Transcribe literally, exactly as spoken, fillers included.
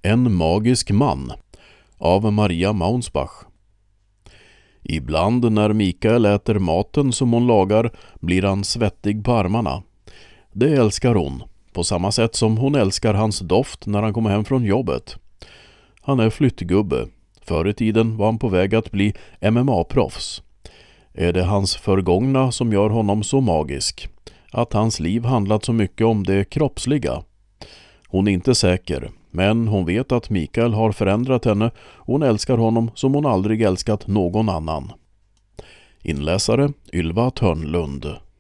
En magisk man av Maria Maunsbach. Ibland när Mikael äter maten som hon lagar blir han svettig på armarna. Det älskar hon, på samma sätt som hon älskar hans doft när han kommer hem från jobbet. Han är flyttgubbe. Förr i tiden var han på väg att bli M M A-proffs. Är det hans förgångna som gör honom så magisk? Att hans liv handlat så mycket om det kroppsliga? Hon är inte säker, men hon vet att Mikael har förändrat henne och hon älskar honom som hon aldrig älskat någon annan. Inläsare Ylva Törnlund.